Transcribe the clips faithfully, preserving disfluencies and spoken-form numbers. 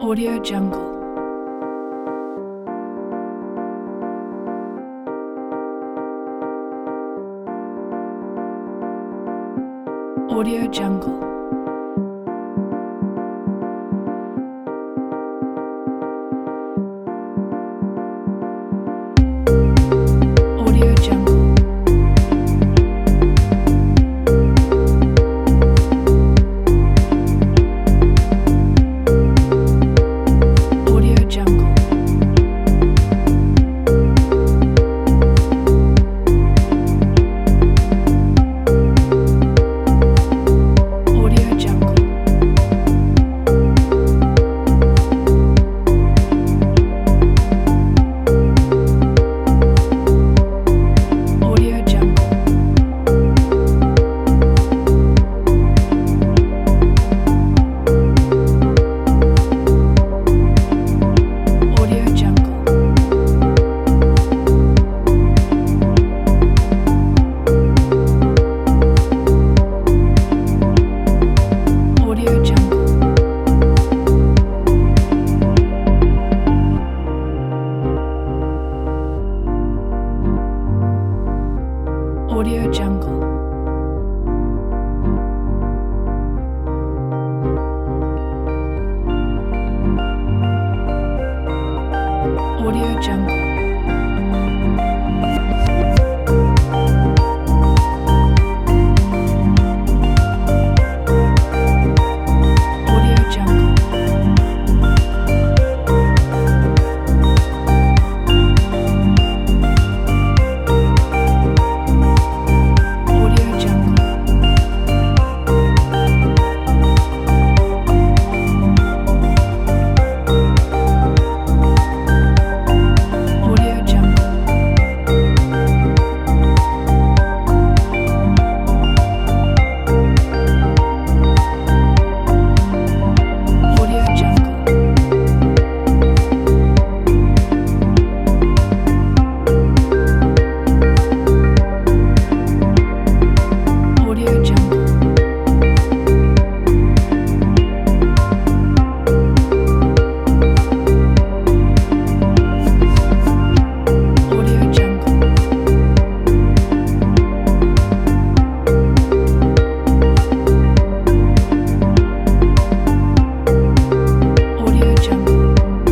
Audio Jungle. Audio Jungle. Audio Jungle. Audio Jungle. Audio Jungle. Audio Jungle. Audio Jungle. Audio Jungle. Audio Jungle. Audio Jungle. Audio Jungle. Audio Jungle. Audio Jungle. Audio Jungle. Audio Jungle. Audio Jungle. Audio Jungle.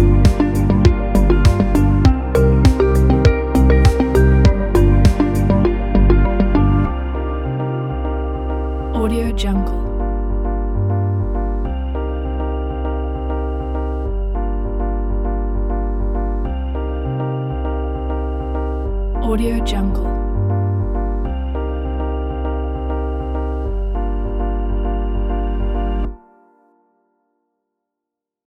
Audio Jungle. Audio Jungle.